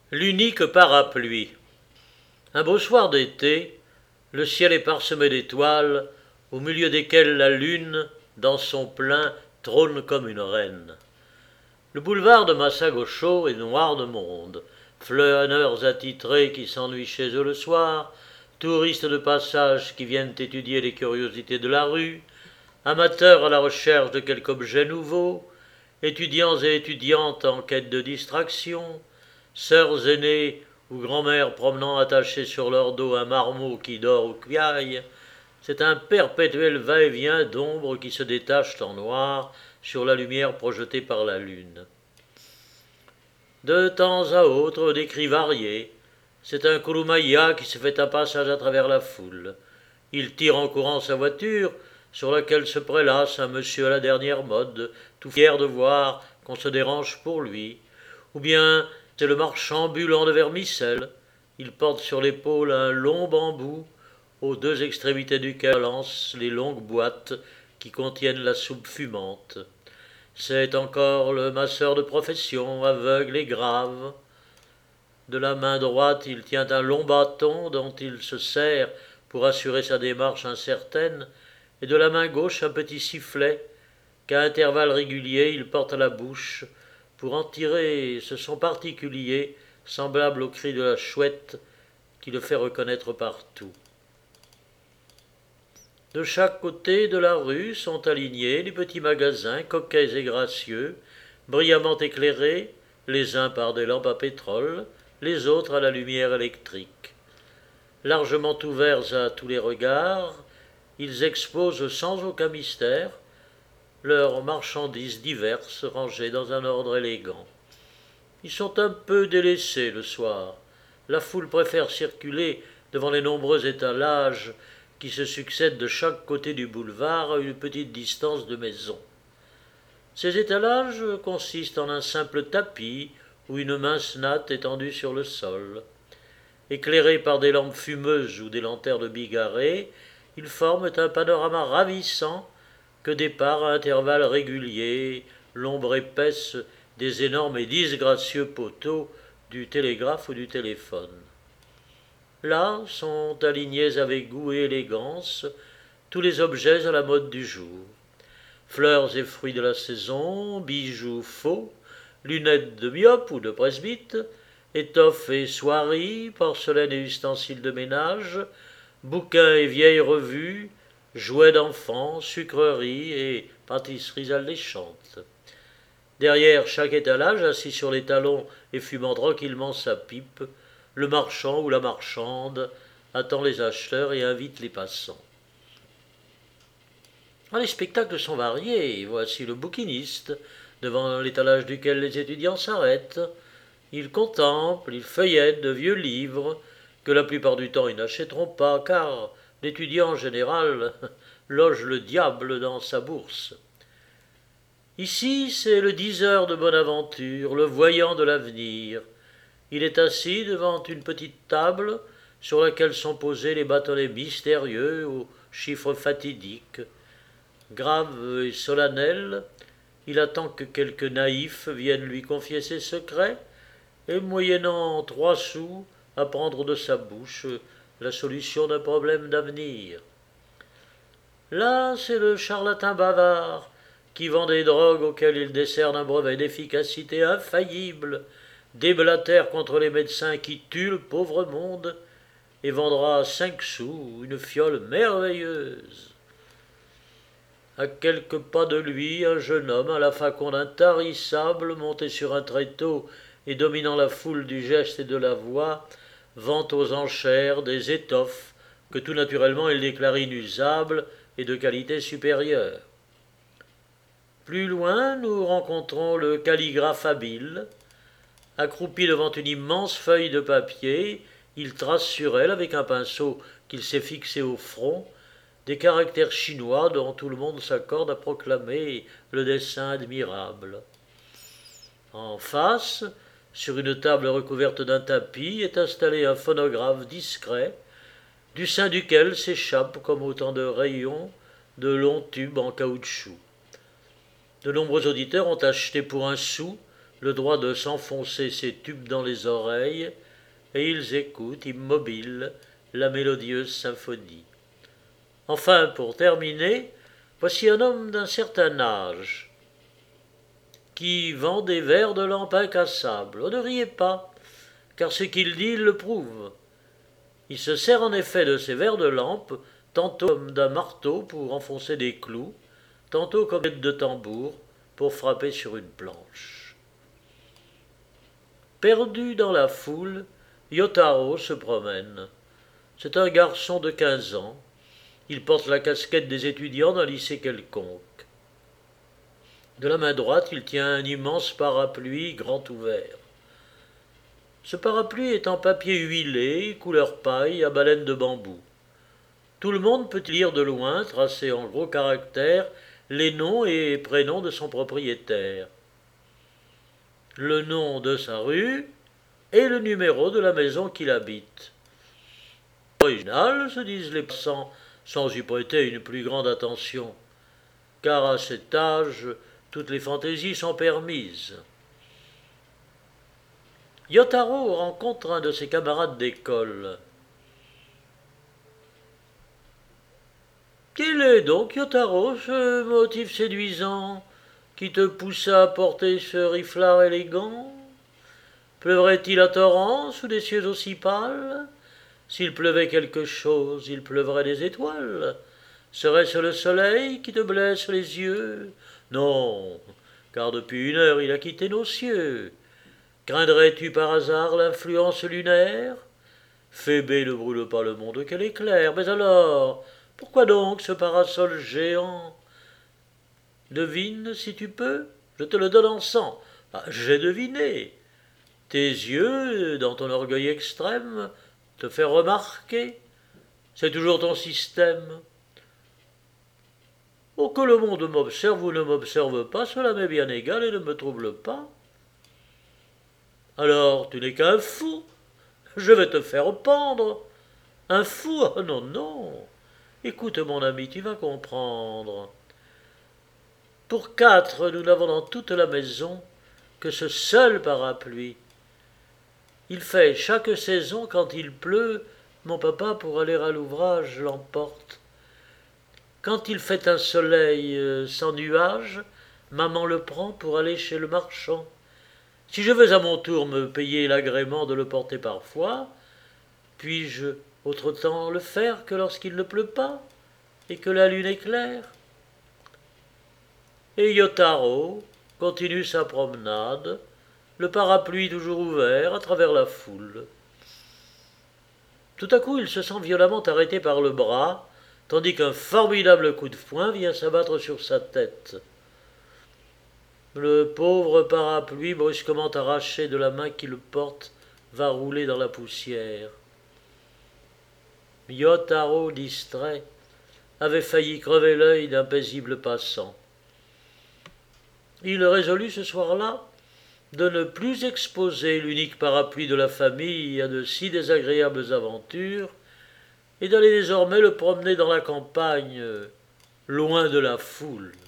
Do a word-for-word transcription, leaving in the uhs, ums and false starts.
L'unique parapluie. Un beau soir d'été, le ciel est parsemé d'étoiles, au milieu desquelles la lune, dans son plein, trône comme une reine. Le boulevard de Massagocho est noir de monde, flâneurs attitrés qui s'ennuient chez eux le soir, touristes de passage qui viennent étudier les curiosités de la rue, amateurs à la recherche de quelque objet nouveau, étudiants et étudiantes en quête de distraction, sœurs aînées ou grand-mères promenant attachées sur leur dos un marmot qui dort ou piaille, c'est un perpétuel va-et-vient d'ombres qui se détachent en noir sur la lumière projetée par la lune. De temps à autre, des cris variés. C'est un Kurumaya qui se fait un passage à travers la foule. Il tire en courant sa voiture, sur laquelle se prélasse un monsieur à la dernière mode, tout fier de voir qu'on se dérange pour lui. Ou bien c'est le marchand ambulant de vermicelle. Il porte sur l'épaule un long bambou, aux deux extrémités duquel lancent les longues boîtes qui contiennent la soupe fumante. C'est encore le masseur de profession, aveugle et grave. De la main droite, il tient un long bâton dont il se sert pour assurer sa démarche incertaine, et de la main gauche un petit sifflet qu'à intervalles réguliers il porte à la bouche pour en tirer ce son particulier semblable au cri de la chouette qui le fait reconnaître partout. De chaque côté de la rue sont alignés les petits magasins coquets et gracieux, brillamment éclairés, les uns par des lampes à pétrole, les autres à la lumière électrique. Largement ouverts à tous les regards, ils exposent sans aucun mystère leurs marchandises diverses rangées dans un ordre élégant. Ils sont un peu délaissés le soir. La foule préfère circuler devant les nombreux étalages qui se succèdent de chaque côté du boulevard à une petite distance de maisons. Ces étalages consistent en un simple tapis ou une mince natte étendue sur le sol. Éclairés par des lampes fumeuses ou des lanternes bigarrées, ils forment un panorama ravissant que départ à intervalles réguliers l'ombre épaisse des énormes et disgracieux poteaux du télégraphe ou du téléphone. Là sont alignés avec goût et élégance tous les objets à la mode du jour. Fleurs et fruits de la saison, bijoux faux, lunettes de myope ou de presbyte, étoffes et soieries, porcelaine et ustensiles de ménage, bouquins et vieilles revues, jouets d'enfants, sucreries et pâtisseries alléchantes. Derrière chaque étalage, assis sur les talons et fumant tranquillement sa pipe, le marchand ou la marchande attend les acheteurs et invite les passants. Ah, les spectacles sont variés. Voici le bouquiniste, devant l'étalage duquel les étudiants s'arrêtent. Ils contemplent, ils feuillettent de vieux livres que la plupart du temps ils n'achèteront pas, car l'étudiant en général loge le diable dans sa bourse. Ici, c'est le diseur de Bonaventure, le voyant de l'avenir. Il est assis devant une petite table sur laquelle sont posés les bâtonnets mystérieux aux chiffres fatidiques. Grave et solennel, il attend que quelques naïfs viennent lui confier ses secrets et, moyennant trois sous, apprendre de sa bouche la solution d'un problème d'avenir. Là, c'est le charlatan bavard qui vend des drogues auxquelles il décerne un brevet d'efficacité infaillible, déblatère contre les médecins qui tuent le pauvre monde et vendra à cinq sous une fiole merveilleuse. À quelques pas de lui, un jeune homme à la faconde intarissable, monté sur un tréteau et dominant la foule du geste et de la voix, vend aux enchères des étoffes que tout naturellement il déclare inusables et de qualité supérieure. Plus loin, nous rencontrons le calligraphe habile. Accroupi devant une immense feuille de papier, il trace sur elle, avec un pinceau qu'il s'est fixé au front, des caractères chinois dont tout le monde s'accorde à proclamer le dessin admirable. En face, sur une table recouverte d'un tapis, est installé un phonographe discret, du sein duquel s'échappent, comme autant de rayons, de longs tubes en caoutchouc. De nombreux auditeurs ont acheté pour un sou le droit de s'enfoncer ses tubes dans les oreilles, et ils écoutent, immobiles, la mélodieuse symphonie. Enfin, pour terminer, voici un homme d'un certain âge qui vend des verres de lampe incassables. Oh, ne riez pas, car ce qu'il dit, il le prouve. Il se sert en effet de ces verres de lampe, tantôt comme d'un marteau pour enfoncer des clous, tantôt comme de tambour pour frapper sur une planche. Perdu dans la foule, Yotaro se promène. C'est un garçon de quinze ans. Il porte la casquette des étudiants d'un lycée quelconque. De la main droite, il tient un immense parapluie grand ouvert. Ce parapluie est en papier huilé, couleur paille, à baleine de bambou. Tout le monde peut lire de loin, tracés en gros caractères, les noms et prénoms de son propriétaire, le nom de sa rue et le numéro de la maison qu'il habite. Original, se disent les passants, sans y prêter une plus grande attention, car à cet âge, toutes les fantaisies sont permises. Yotaro rencontre un de ses camarades d'école. Quel est donc, Yotaro, ce motif séduisant qui te poussa à porter ce riflard élégant? Pleuvrait-il à torrents sous des cieux aussi pâles? S'il pleuvait quelque chose, il pleuvrait des étoiles. Serait-ce le soleil qui te blesse les yeux? Non, car depuis une heure il a quitté nos cieux. Craindrais-tu par hasard l'influence lunaire? Phébé ne brûle pas le monde qu'elle éclaire. Mais alors, pourquoi donc ce parasol géant? Devine si tu peux, je te le donne en cent. Ah, j'ai deviné. Tes yeux, dans ton orgueil extrême, te fait remarquer. C'est toujours ton système. Oh, que le monde m'observe ou ne m'observe pas, cela m'est bien égal et ne me trouble pas. Alors, tu n'es qu'un fou. Je vais te faire pendre. Un fou? Oh non, non. Écoute, mon ami, tu vas comprendre. Pour quatre, nous n'avons dans toute la maison que ce seul parapluie. Il fait chaque saison, quand il pleut, mon papa, pour aller à l'ouvrage, l'emporte. Quand il fait un soleil sans nuages, maman le prend pour aller chez le marchand. Si je veux à mon tour me payer l'agrément de le porter parfois, puis-je autre temps le faire que lorsqu'il ne pleut pas et que la lune est claire? Et Yotaro continue sa promenade, le parapluie toujours ouvert à travers la foule. Tout à coup, il se sent violemment arrêté par le bras, tandis qu'un formidable coup de poing vient s'abattre sur sa tête. Le pauvre parapluie, brusquement arraché de la main qui le porte, va rouler dans la poussière. Yotaro, distrait, avait failli crever l'œil d'un paisible passant. Il résolut ce soir-là de ne plus exposer l'unique parapluie de la famille à de si désagréables aventures, et d'aller désormais le promener dans la campagne, loin de la foule.